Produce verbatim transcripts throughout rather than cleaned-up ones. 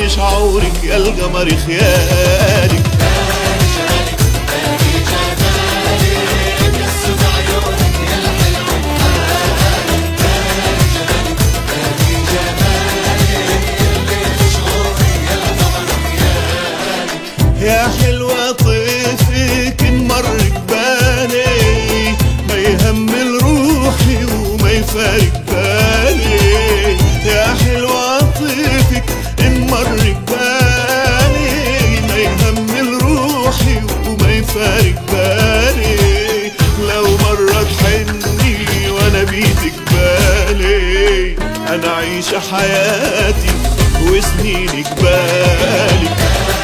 لشعورك يا القمر خيالك. يا حلوة طيفك انمر جبالي، ما يهمل روحي وما يفارق بالي. يا حلوة طيفك انمر جبالي، ما يهمل روحي وما يفارق بالي. لو مرة تحني وانا بيدك بالي، انا عايشة حياتي وسنيني جبالك.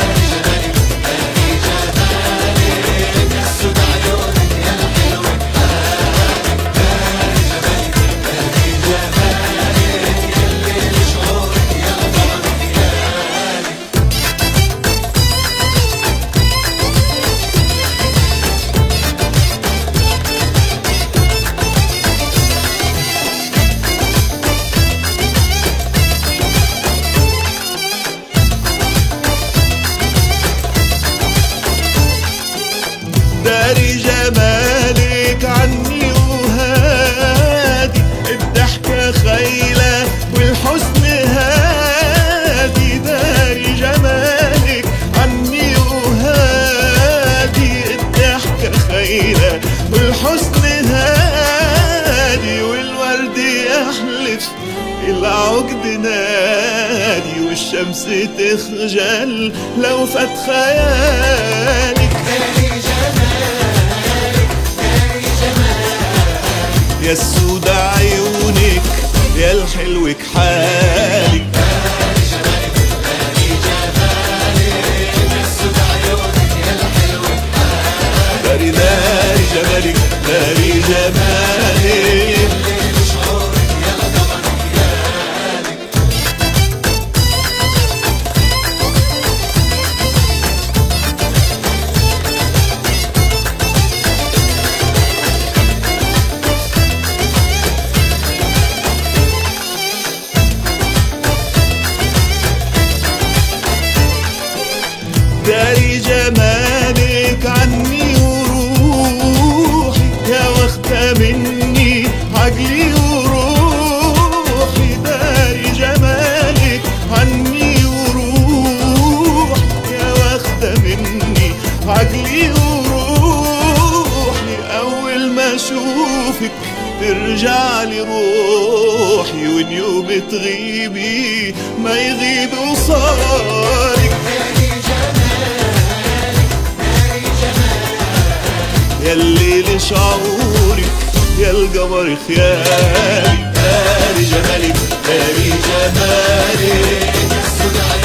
داري جمالك عني وهادي، الضحكة خيلة والحسن هادي. داري جمالك عني وهادي، الضحكة خيلة والحسن هادي. والورد يحلف العقد نادي، والشمس تخجل لو فات خيالك. يا السود عيونك يا الحلو كحالك. داري داري جمالك داري جمالك. داري جمالك عني وروحي، يا واخدة مني عقلي وروحي. داري جمالك عني وروحي، يا واخدة مني عقلي وروحي. أول ما أشوفك ترجع لي روحي، واليوم تغيبي ما يغيب وصالك. ياللي لشعورك يا القمر خيالي. داري جمالك داري جمالك.